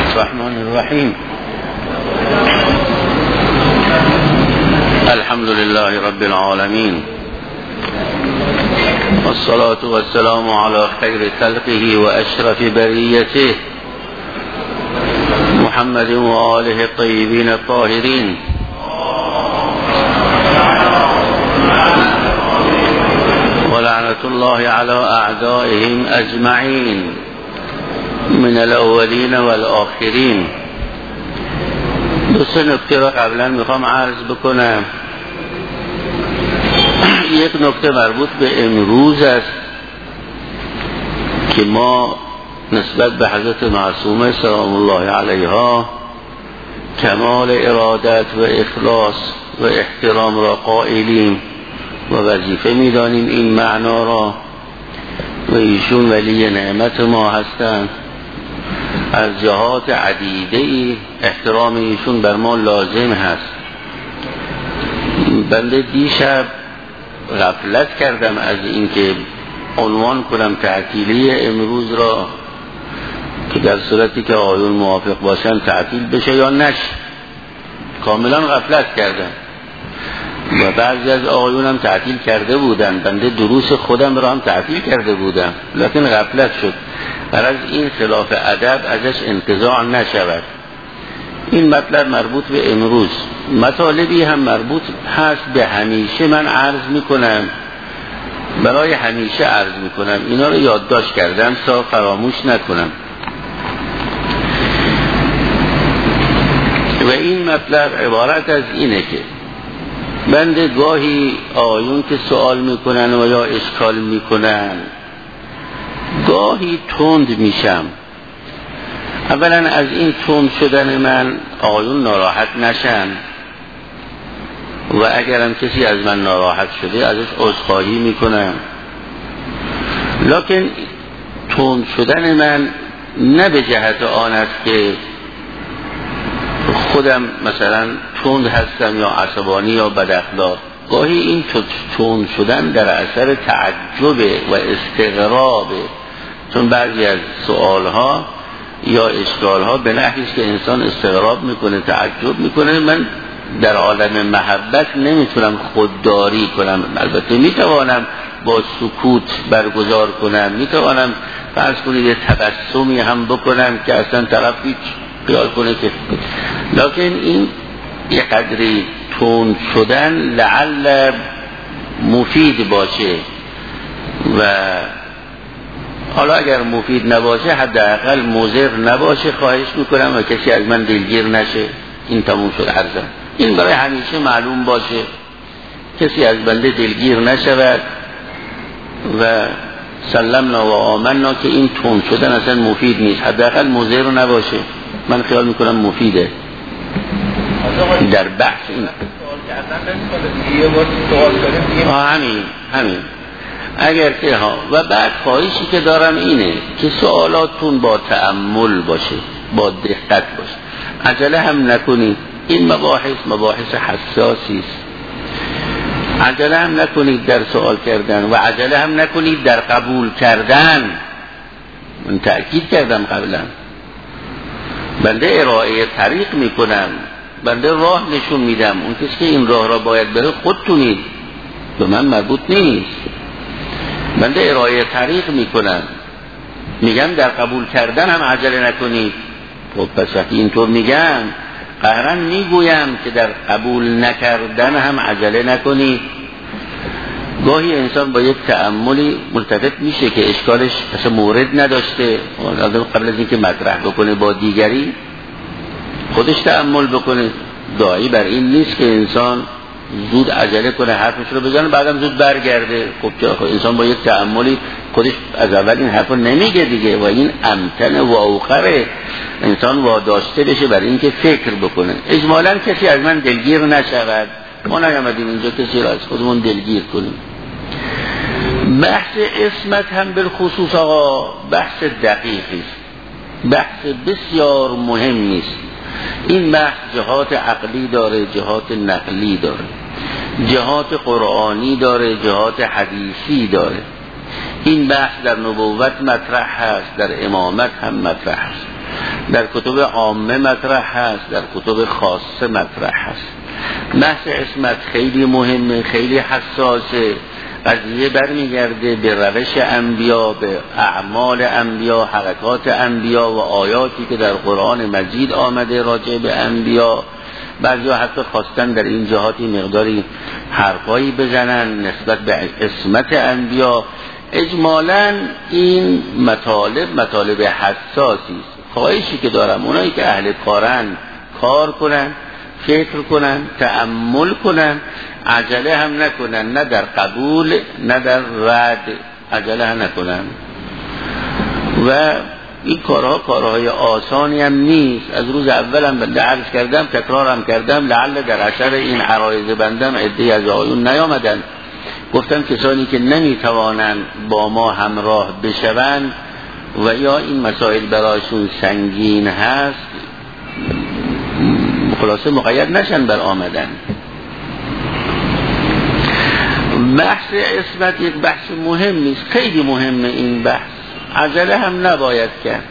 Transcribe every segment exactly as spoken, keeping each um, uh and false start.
الرحمن الرحیم. الحمد لله رب العالمین والصلاة والسلام على خیر خلقه و اشرف بریته محمد و آله الطیبین الطاهرین. ولعنة الله على أعدائهم أجمعين من الأولين والآخرين. دو سه نکته را قبلا میخوام عرض بکنم. یک نکته مربوط به امروز است که ما نسبت به حضرت معصومه سلام الله علیها کمال ارادت و اخلاص و احترام را قائلیم و وظیفه میدانیم این معنا را، و ایشون ولی نعمت ما هستند. از جهات عدیده احترام ایشون بر ما لازم هست. بنده دیشب غفلت کردم از اینکه عنوان کنم تعطیلی امروز را که در صورتی که آیون موافق باشن تعطیل بشه یا نشه. کاملا غفلت کردم و بعضی از آقایون هم تعطیل کرده بودن. بنده دروس خودم را هم تعطیل کرده بودم، لکن غفلت شد. برای این خلاف ادب ازش انتزاع نشود. این مطلب مربوط به امروز. مطالبی هم مربوط هست به همیشه. من عرض میکنم، برای همیشه عرض میکنم. اینا رو یادداشت کردم تا فراموش نکنم. و این مطلب عبارت از اینه که بنده گاهی آیون که سوال میکنن و یا اشکال میکنن گاهی تند میشم. اولا از این تند شدن من آیون ناراحت نشن و اگرم کسی از من ناراحت شده ازش عذرخواهی میکنم، لکن تند شدن من نه به جهت آن است که خودم مثلا تند هستم یا عصبانی یا بداخلاق. گاهی این تند شدن در اثر تعجب و استغراب، چون بعضی از سوالها یا اشکالها به نحوی است که انسان استغراب میکنه، تعجب میکنه. من در عالم محبت نمیتونم خودداری کنم. البته میتوانم با سکوت برگزار کنم، میتوانم فرض کنید تبسمی هم بکنم که اصلا طرف هیچ خیال کنه که، لکن این یک قدری تند شدن لعل مفید باشه و حالا اگر مفید نباشه حداقل مضر نباشه خواهش میکنم و کسی از من دلگیر نشه. این تموم شد عرضم. این برای همیشه معلوم باشه، کسی از بنده دلگیر نشود و سلمنا و آمنا که این تند شدن اصلا مفید نیست، حداقل مضر نباشه. من خیال میکنم مفیده در بحث این. همین همین اگر که ها. و بعد خواهشی که دارم اینه که سوالاتون با تأمل باشه، با دقت باشه، عجله هم نکنید. این مباحث مباحث حساسی است. عجله هم نکنید در سوال کردن و عجله هم نکنید در قبول کردن. من تأکید کردم قبلا، بنده ارائه طریق میکنم، بنده راه نشون میدم. اون کسی که این راه را باید بره خودتونید، به من مربوط نیست. بنده ارائه طریق میکنم، میگم در قبول کردن هم عجله نکنید. خب پس وقتی اینطور میگم قهرن میگویم که در قبول نکردن هم عجله نکنید. گاهی انسان با یک تأملی ملتفت میشه که اشکالش اصلا مورد نداشته، قبل از اینکه مطرح بکنه با دیگری خودش تأمل بکنه. داعی بر این نیست که انسان زود عجله کنه حرفش رو بزنه بعدم زود برگرده. خب چرا؟ انسان با یک تأملی خودش از اول این حرف رو نمیگه دیگه و این امتن و اوخره انسان واداشته بشه برای اینکه فکر بکنه. اجمالا کسی از من دلگیر نشود. ما نیامدیم اینجا کسی را از خودمون دلگیر کنیم. بحث اسمت هم بالخصوص آقا بحث دقیقی است، بحث بسیار مهمی است. این بحث جهات عقلی داره، جهات نقلی داره، جهات قرآنی داره، جهات حدیثی داره. این بحث در نبوت مطرح هست، در امامت هم مطرح هست. در کتب عامه مطرح هست، در کتب خاصه مطرح هست. بحث عصمت خیلی مهمه، خیلی حساسه. قضیه برمیگرده به روش انبیا، به اعمال انبیا، حرکات انبیا و آیاتی که در قرآن مجید آمده راجع به انبیا. بعضیا حتی خواستن در این جهاتی مقداری حرفایی بزنن نسبت به عصمت انبیا. اجمالاً این مطالب مطالب حساسی است. خواهشی که دارم اونایی که اهل کارن کار کنن، فکر کنن، تأمل کنن، عجله هم نکنن، نه در قبول نه در رد عجله هم نکنن. و این کارها کارهای آسانی هم نیست. از روز اولم بنده عرض کردم، تکرارم کردم، لعل در اثر این عرایض بندم عده‌ای از آقایون نیامدن، گفتم کسانی که نمیتوانند با ما همراه بشوند و یا این مسائل برایشون سنگین هست، خلاصه مقید نشن بر آمدن. بحث عصمت یک بحث مهم نیست، خیلی مهمه این بحث، عجله هم نباید کرد.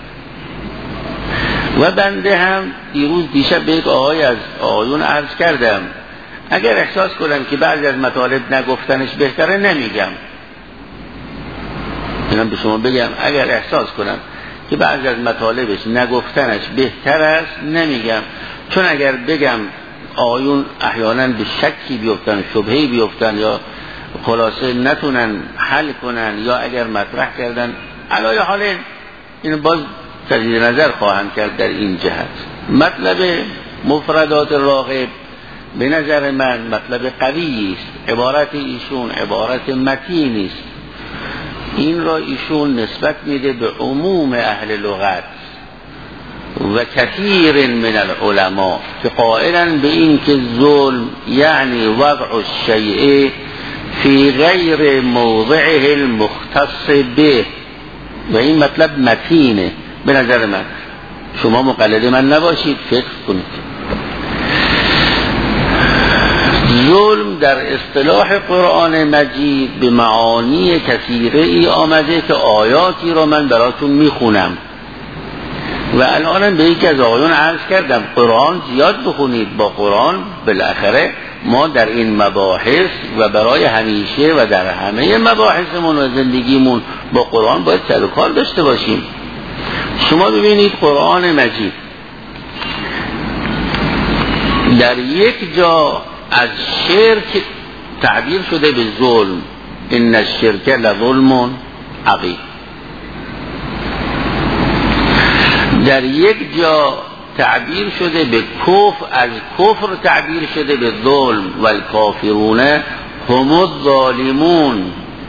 و بنده هم دیروز دیشب به یک آقای از آقایون عرض کردم، اگر احساس کنم که بعضی از مطالب نگفتنش بهتره نمیگم. اینم به شما بگم، اگر احساس کنم که بعضی از مطالبش نگفتنش بهتر است نمیگم، چون اگر بگم آقایون احیانا به شکی بیفتن، شبهه‌ای بیفتن، یا خلاصه نتونن حل کنن، یا اگر مطرح کردن علای حال این باز تجدید نظر خواهم کرد در این جهت. مطلب مفردات راغب به نظر من مطلب قوی است، عبارت ایشون عبارت متینی است. این را ایشون نسبت میده به عموم اهل لغت و کثیر من العلماء که قائلا به این که ظلم یعنی وضع الشیء فی غیر موضعه المختص به، و این مطلب متینه به نظر من. شما مقلد من نباشید، فکر کنید. ظلم در اصطلاح قرآن مجید به معانی کثیره ای آمده که آیاتی را من براتون میخونم و الانم به یکی از آقایون عرض کردم قرآن زیاد بخونید. با قرآن بالاخره ما در این مباحث و برای همیشه و در همه مباحثمون و زندگیمون با قرآن باید سر و کار داشته باشیم. شما ببینید قرآن مجید در یک جا از شرک تعبیر شده به ظلم، ان الشرک لظلم عظیم. در یک جا تعبیر شده به کفر، از کفر تعبیر شده به ظلم، و الکافرون هم الظالمون.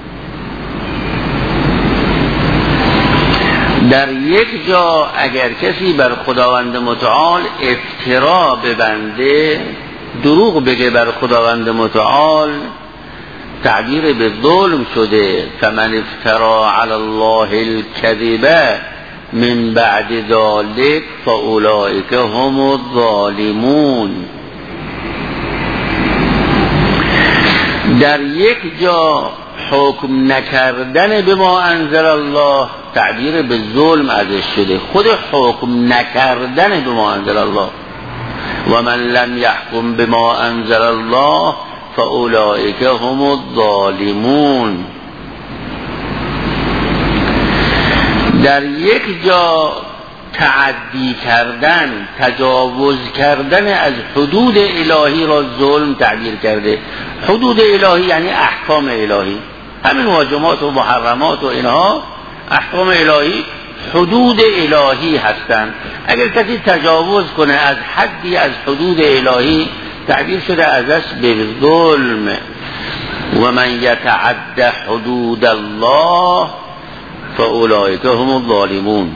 در یک جا اگر کسی بر خداوند متعال افترا ببنده، دروغ بگه بر خداوند متعال، تعبیر به ظلم شده. فمن افترا علی الله الکذب من بعد ذلك فاولئک هم الظالمون. در یک جا حکم نکردن به ما انزل الله تعبیر به ظلم ازش شده، خود حکم نکردن به ما انزل الله. و من لم یحکم بما انزل الله فاولئک هم الظالمون. در یک جا تعدی کردن، تجاوز کردن از حدود الهی را ظلم تعبیر کرده. حدود الهی یعنی احکام الهی، همین واجبات و محرمات و اینها احکام الهی حدود الهی هستند. اگر کسی تجاوز کنه از حدی از حدود الهی تعبیر شده ازش به ظلم. و من یتعد حدود الله فاولئک هم الظالمون.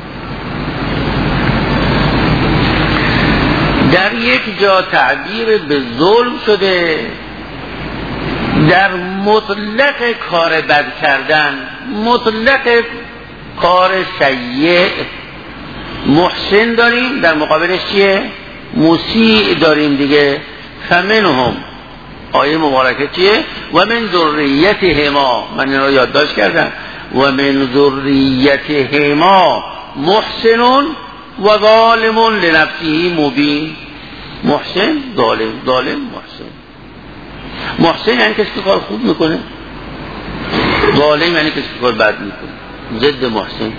در یک جا تعبیر به ظلم شده در مطلق کار بد کردن، مطلق کار سیء. محسن داریم، در مقابلش چیه؟ مسیء داریم دیگه. فمنهم، آیه مبارکه چیه؟ و من ذریتهما، من این رو یادداشت کردم، و من ذریتهما محسن و ظالم لنفسه مبین. محسن ظالم، ظالم محسن. محسن یعنی کسی که کار خوب میکنه، ظالم یعنی کسی که کار بد میکنه، ضد محسن.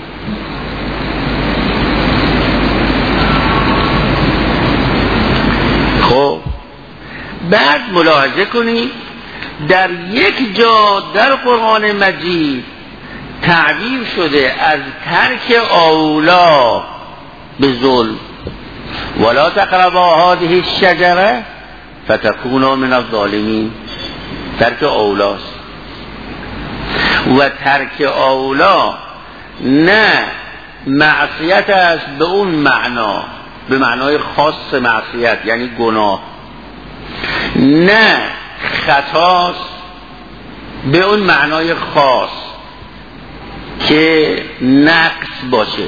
خب بعد ملاحظه کنید در یک جا در قرآن مجید تعبیر شده از ترک اولا به ظلم، ولا تقربا هذه الشجره فتكونا من الظالمین. ترک اولاست و ترک اولا نه معصیت است به اون معنا، به معنای خاص معصیت یعنی گناه، نه خطاست به اون معنای خاص که نقص باشه.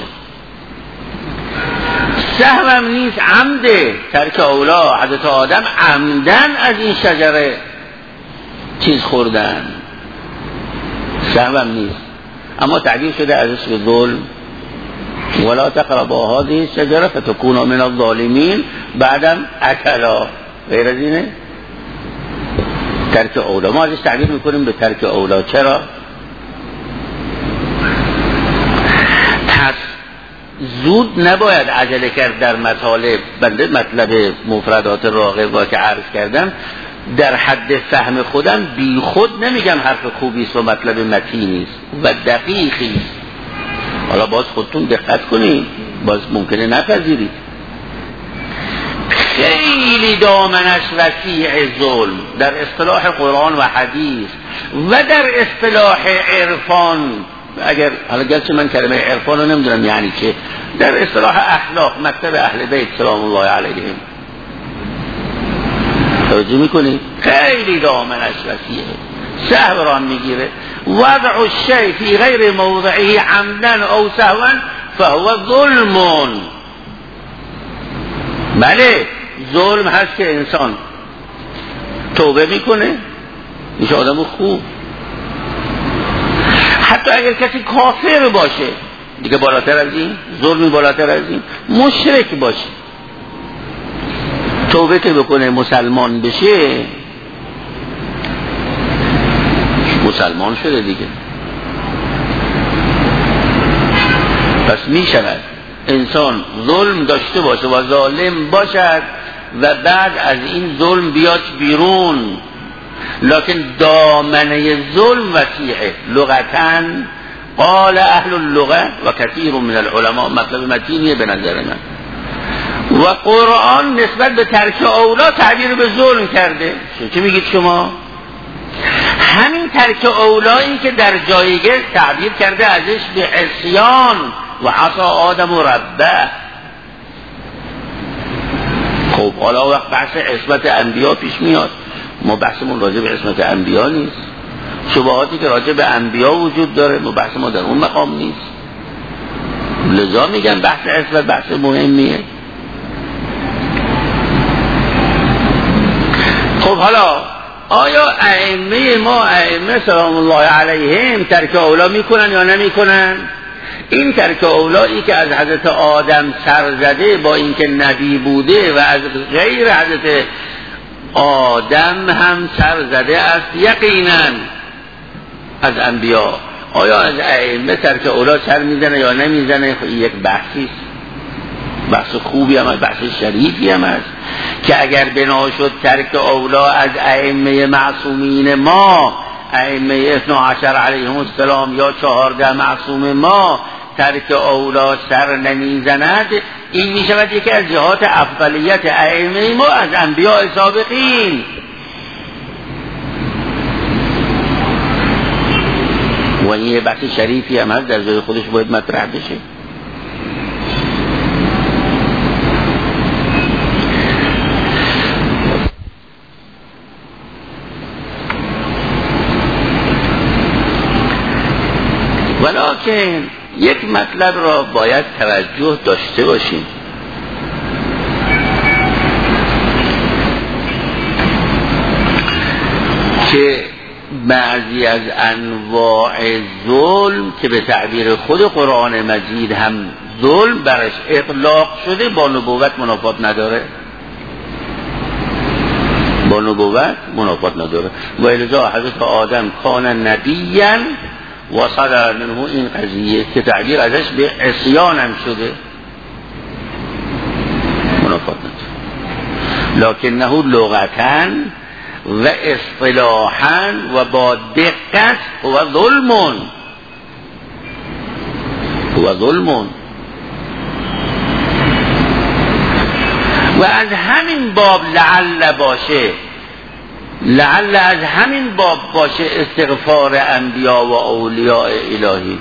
سهوم نیست، عمده. ترک اولا حضرت آدم عمدن از این شجره چیز خوردن، سهوم نیست، اما تعبیر شده ازش به ظلم. ولا تقربا هذه الشجره فتكونا من الظالمین. بعدم اکلا، غیر از اینه ترک اولا. ما ازش تعبیر میکنیم به ترک اولا. چرا؟ پس زود نباید عجله کرد در مطالب. بنده مطلب مفردات راغب که عرض کردم در حد فهم خودم بی خود نمیگم حرف خوبی است و مطلب متینی است و دقیقی است. حالا باز خودتون دقت کنید، باز ممکنه نپذیرید. خیلی دامنش وسیع ظلم در اصطلاح قرآن و حدیث و در اصطلاح عرفان. اگر حالا گرچه من کلمه عرفان رو نمیدونم یعنی چه، در اصطلاح اخلاق مکتب اهل بیت سلام الله علیهم توجه میکنید؟ خیلی دامنش وسیعه، سهو را میگیره. وضع الشیء فی غیر موضعه عمدا او سهوا فهو ظلم. بله ظلم هست که انسان توبه میکنه میشه آدم خوب، حتی اگر کسی کافر باشه دیگه بالاتر از این، ظلمی بالاتر از این، مشرک باشه توبه که بکنه مسلمان بشه مسلمان شده دیگه. پس می شود انسان ظلم داشته باشه و ظالم باشد و بعد از این ظلم بیاد بیرون، لکن دامنه ظلم وسیعه. لغتاً قال اهل اللغه و کثیر من العلماء، مطلب متینیه به نظر من. و قرآن نسبت به ترک اولا تعبیر به ظلم کرده. چه میگید شما؟ همین ترک اولایی که در جایگه تعبیر کرده ازش به عصیان و عصا آدم و ربه. خب حالا وقت بحث عصمت انبیا پیش میاد، ما بحثمون راجع به عصمت انبیا نیست. شبهاتی که راجع به انبیا وجود داره ما بحث ما در اون مقام نیست. لذا میگن بحث عصمت بحث مهمیه. خب حالا آیا ائمه ما ائمه سلام الله علیهم ترک اولا میکنن یا نمیکنن؟ این ترک اولایی که از حضرت آدم سر زده با اینکه نبی بوده و از غیر حضرت آدم هم سر زده است یقینا از انبیا، آیا از ائمه ترک اولا سر میزنه یا نمیزنه؟ خب یک بحثی است، بحث خوبی هم است، بحث شریفی هم است که اگر بنا شد ترک اولا از ائمه معصومین ما، ائمه اثنا عشر علیهم السلام یا چهارده معصوم ما ترک اولا سر نمیزند، این میشود یکی از جهات افضلیت ائمه ما از انبیاء سابقین. و این یه بحث شریفی هم هست، در جای خودش باید مطرح بشه. ولکن یک مطلب را باید توجه داشته باشیم که بعضی از انواع ظلم که به تعبیر خود قرآن مجید هم ظلم برش اطلاق شده با نبوت منافات نداره، با نبوت منافات نداره. و الزا حضرت آدم کان نبیاً و صدر منه این قضیه که تعبیر ازش به عصیان هم شده، منافات نداره. لکنه لغتاً و اصطلاحاً و با دقت و ظلمون و ظلمون و از همین باب لعل باشه، لعل از همین باب باشه استغفار انبیا و اولیاء الهی.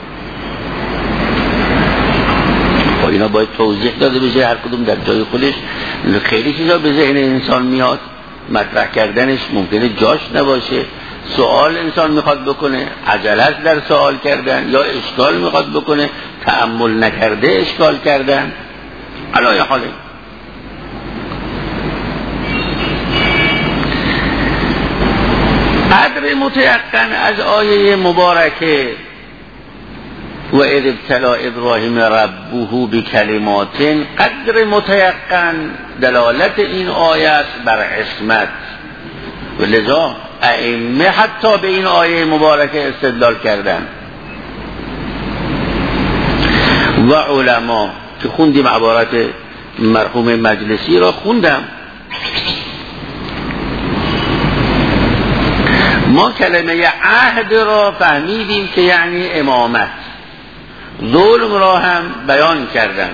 خب اینا باید توضیح داده بشه، هر کدوم در جای خودش. خیلی چیزا به ذهن انسان میاد، مطرح کردنش ممکنه جاش نباشه، سوال انسان میخواد بکنه، عجلت در سوال کردن، یا اشکال میخواد بکنه، تأمل نکرده اشکال کردن. علای حاله قدر متیقن از آیه مبارکه و اذ ابتلی ابراهیم ربه بکلمات، قدر متیقن دلالت این آیه است بر عصمت. و لذا ائمه حتی به این آیه مبارکه استدلال کردن و علما که خوندیم عبارت مرحوم مجلسی را خوندم. ما کلمه عهد را فهمیدیم که یعنی امامت، ظلم را هم بیان کردم،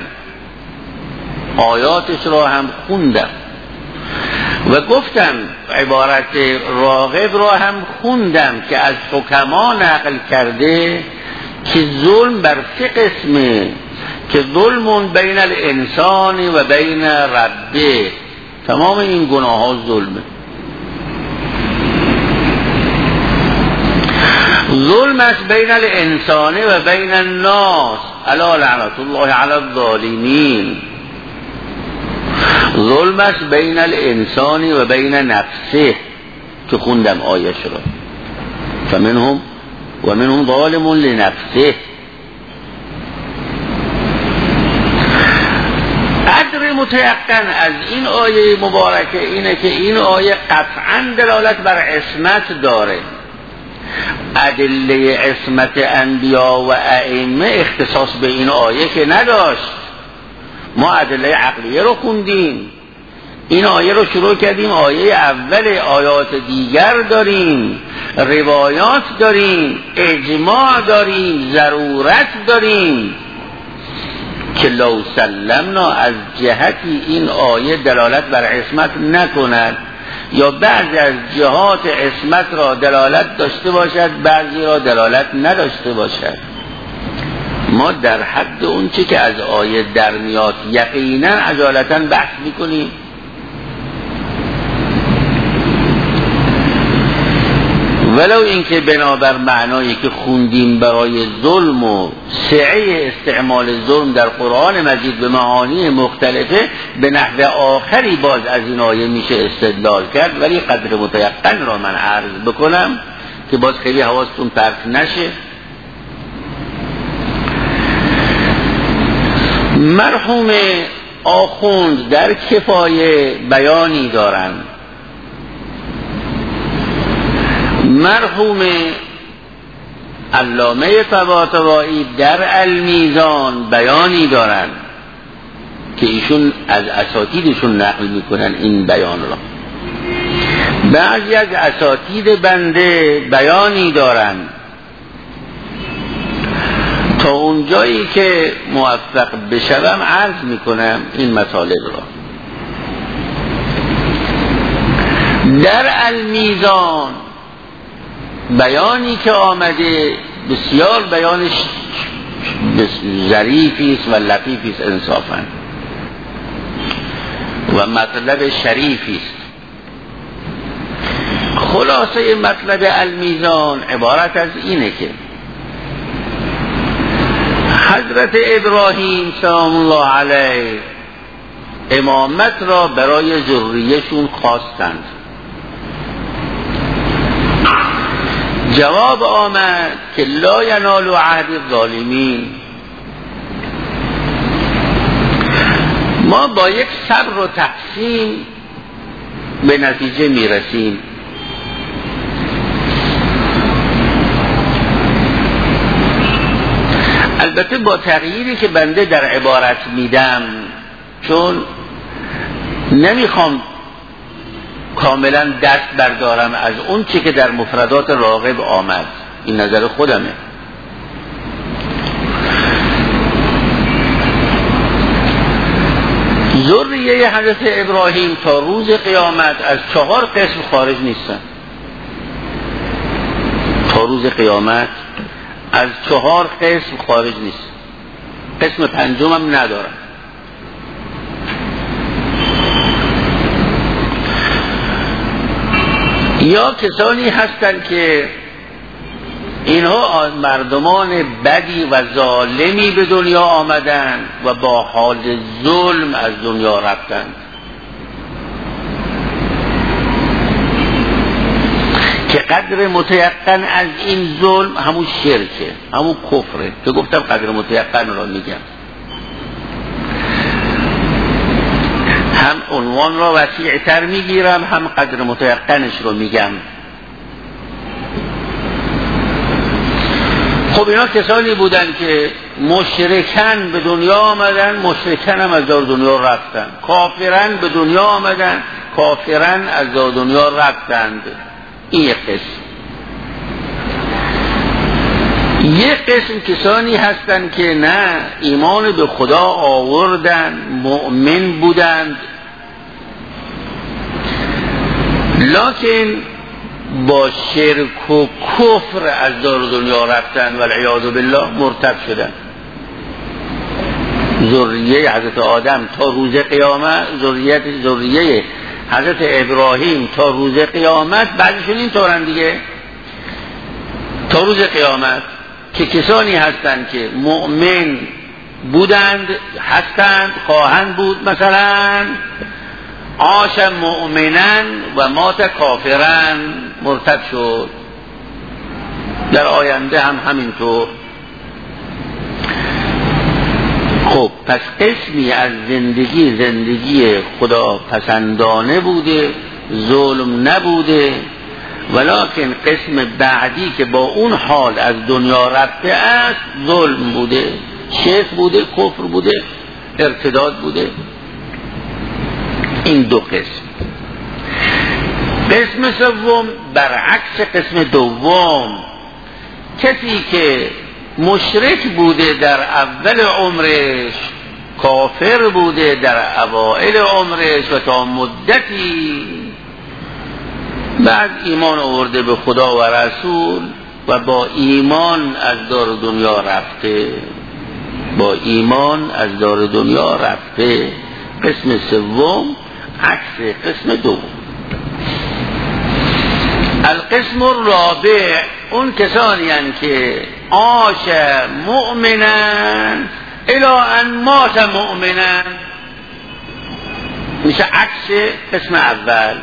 آیاتش را هم خوندم و گفتم عبارت راغب را هم خوندم که از حکما نقل کرده که ظلم بر سه قسمه، که ظلم بین الانسان و بین ربه، تمام این گناه ها ظلمه. ظلم است بین الانسان و بین الناس، الا لعنت الله علی الظالمین. ظلم است بین الانسان و بین نفسه که خوندم آیش را، فمنهم و منهم ظالم لنفسه. قدر متیقن از این آیه مبارکه اینه که این آیه قطعا دلالت بر عصمت داره. ادله عصمت انبیا و ائمه اختصاص به این آیه که نداشت. ما ادله عقلیه رو خوندیم، این آیه رو شروع کردیم، آیه اول، آیات دیگر داریم، روایات داریم، اجماع داریم، ضرورت داریم که لو سلمنا از جهتی این آیه دلالت بر عصمت نکند، یا بعضی از جهات عصمت را دلالت داشته باشد، بعضی را دلالت نداشته باشد. ما در حد اون چی که از آیه در میاد یقینا عجالتا بحث میکنیم. ولو اینکه بنابر معنایی که خوندیم برای ظلم و سعه استعمال ظلم در قرآن مجید به معانی مختلفه، به نحو آخری باز از این آیه میشه استدلال کرد، ولی قدر متیقن را من عرض بکنم که باز خیلی حواستون پرت نشه. مرحوم آخوند در کفایه بیانی دارن، مرحوم علامه طباطبایی در المیزان بیانی دارن که ایشون از اساتیدشون نقل میکنن این بیان را. بعضی از اساتید بنده بیانی دارن. تا اونجایی که موفق بشوم عرض میکنم این مطالب را. در المیزان بیانی که آمده بسیار بیانش ظریفی است و لطیفی است انصافا و مطلب شریفی است. خلاصه مطلب المیزان عبارت از اینه که حضرت ابراهیم سلام الله علیه امامت را برای ذریه‌شون خواستند. جواب آمد که لا ینال عهد الظالمین، ما با یک صبر و تقسیم به نتیجه میرسیم. البته با تغییری که بنده در عبارت میدم، چون نمیخوام کاملا دست بردارم از اون چی که در مفردات راغب آمد، این نظر خودمه. ذریه حضرت ابراهیم تا روز قیامت از چهار قسم خارج نیستن. تا روز قیامت از چهار قسم خارج نیست، قسم پنجم هم ندارن. یا کسانی هستند که اینها مردمان بدی و ظالمی به دنیا آمدن و با حال ظلم از دنیا رفتند، که قدر متیقن از این ظلم همون شرکه، همون کفره که گفتم قدر متیقن را میگم. هم عنوان را وسیع‌تر میگیرم، هم قدر متیقنش رو میگم. خب اینا کسانی بودن که مشرکن به دنیا آمدن، مشرکن هم از دار دنیا رفتن. کافرن به دنیا آمدن، کافرن از دار دنیا رفتند. این یک قسم. یک قسم کسانی هستن که نه ایمان به خدا آوردن، مؤمن بودند، لکن با شرک و کفر از دار دنیا رفتن و والعیاذ بالله مرتد شدن. ذریه حضرت آدم تا روز قیامت، ذریه ذریه حضرت ابراهیم تا روز قیامت، بعدشون این طورن دیگه، تا روز قیامت، که کسانی هستند که مؤمن بودند، هستند، خواهند بود. مثلا عاش مؤمنن و مات کافرن، مرتد شد. در آینده هم همینطور. خب پس قسمی از زندگی زندگی خدا پسندانه بوده، ظلم نبوده، ولکن قسم بعدی که با اون حال از دنیا رفته است ظلم بوده، شرک بوده، کفر بوده، ارتداد بوده. این دو قسم. قسم سوم برعکس قسم دوم، کسی که مشرک بوده در اول عمرش، کافر بوده در اوائل عمرش و تا مدتی بعد ایمان آورده به خدا و رسول و با ایمان از دار دنیا رفته، با ایمان از دار دنیا رفته. قسم سوم عکس قسم دوم. القسم الرابع اون کسانی هستند که عاش مؤمنا الی ان مات مؤمنا، میشه عکس قسم اول،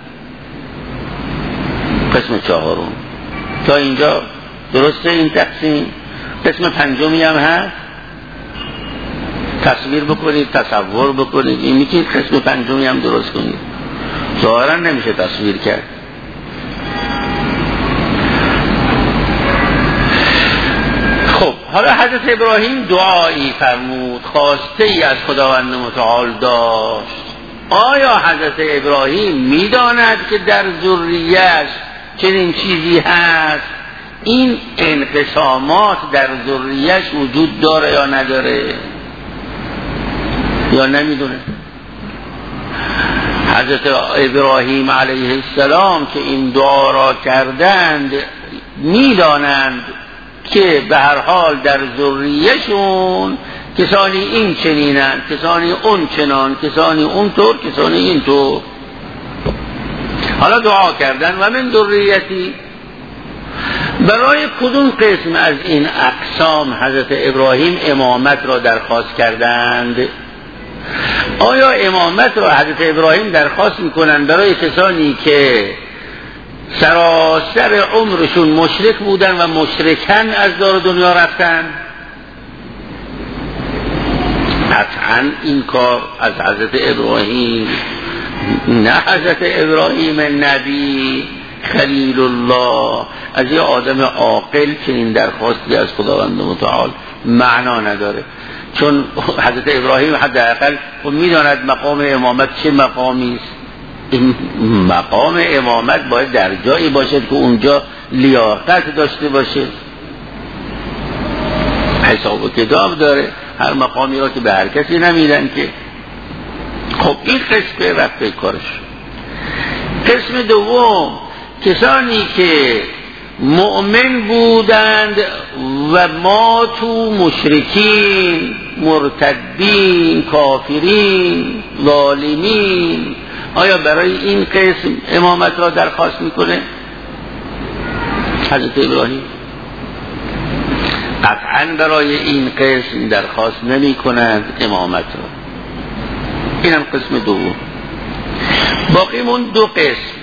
قسم چهارم. تا اینجا درسته این تقسیم؟ قسم پنجمی هم هست، تصویر بکنید، تصور بکنید، این میتونید قسم پنجمی هم درست کنید. ظاهرا نمیشه تصویر کرد. خب حالا حضرت ابراهیم دعایی فرمود، خواسته ای از خداوند متعال داشت. آیا حضرت ابراهیم میداند که در ذریه‌اش چنین چیزی هست؟ این انقسامات در ذریه‌اش وجود داره یا نداره؟ یا نمیدونه؟ حضرت ابراهیم علیه السلام که این دعا را کردند میدانند که به هر حال در ذریه‌شون کسانی این چنینند، کسانی اون چنان، کسانی اون طور، کسانی این طور. حالا دعا کردن و من ذریتی، برای کدوم قسم از این اقسام حضرت ابراهیم امامت را درخواست کردند؟ آیا امامت را حضرت ابراهیم درخواست میکنند برای کسانی که سراسر عمرشون مشرک بودن و مشرکن از دار دنیا رفتن؟ قطعا این کار از حضرت ابراهیم، نه حضرت ابراهیم نبی خلیل الله، از یه آدم عاقل که این درخواستی از خداوند متعال معنا نداره، چون حضرت ابراهیم حداقل خود میداند مقام امامت چه مقامی است. این مقام امامت باید در جایی باشد که اونجا لیاقت داشته باشه، حساب و کتاب داره، هر مقامی را که به هر کسی نمیدن که. خب این قسم رفت کارش. قسم دوم کسانی که مؤمن بودند و ما تو مشرکین، مرتدین، کافرین، ظالمین، آیا برای این قسم امامت را درخواست میکنه حضرت ابراهیم؟ قطعا برای این قسم درخواست نمی کنند امامت را. اینم قسم دوم. باقی مون دو قسم.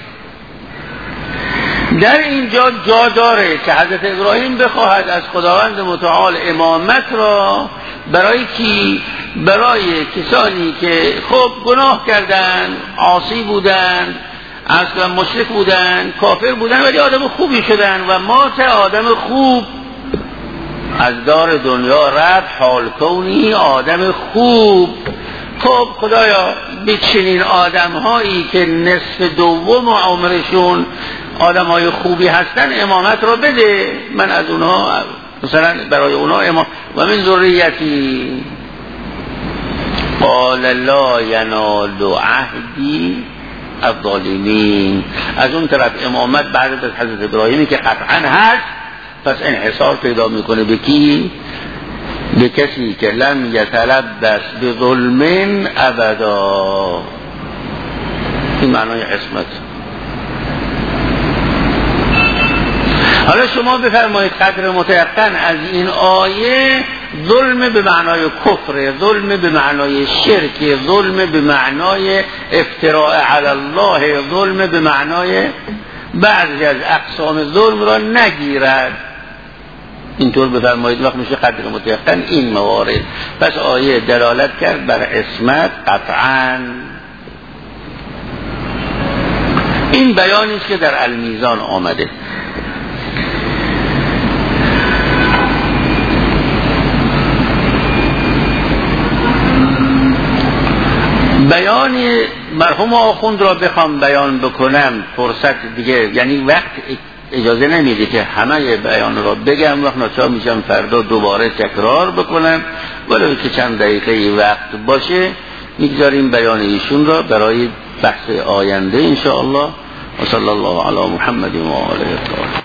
در اینجا جا داره که حضرت ابراهیم بخواهد از خداوند متعال امامت را برای کی؟ برای کسانی که خب گناه کردن، عاصی بودن، اصلا مشرک بودن، کافر بودن، ولی آدم خوبی شدن و مات آدم خوب از دار دنیا رفت، حال کونی آدم خوب. خب خدایا به چنین آدم هایی که نصف دوم عمرشون آدم های خوبی هستن امامت را بده، من از اونها مثلا برای اونها امام و من ذریتی. قال لا ینال عهدی الظالمین. از اون طرف امامت بعد از حضرت ابراهیمی که قطعا هست، پس انحصار پیدا میکنه به کی؟ به کسی که لم یتلبس به ظلم ابدا. این معنای عصمت. حالا شما بفرمایید قدر متیقن از این آیه، ظلم به معنای کفر، ظلم به معنای شرک، ظلم به معنای افتراء علی الله، ظلم به معنای بعضی از اقسام ظلم را نگیرد. اینطور بفرمایید وقت میشه قدر متیقن این موارد. پس آیه دلالت کرد بر عصمت قطعاً. این بیانی است که در المیزان آمده. بیان مرحوم آخوند را بخوام بیان بکنم فرصت دیگه، یعنی وقت اجازه نمیده که همه بیان را بگم، وقت ناچار میشم فردا دوباره تکرار بکنم، ولی که چند دقیقه وقت باشه میگذاریم بیان ایشون را برای بحث آینده انشاءالله. و صلی الله علی محمد و آله.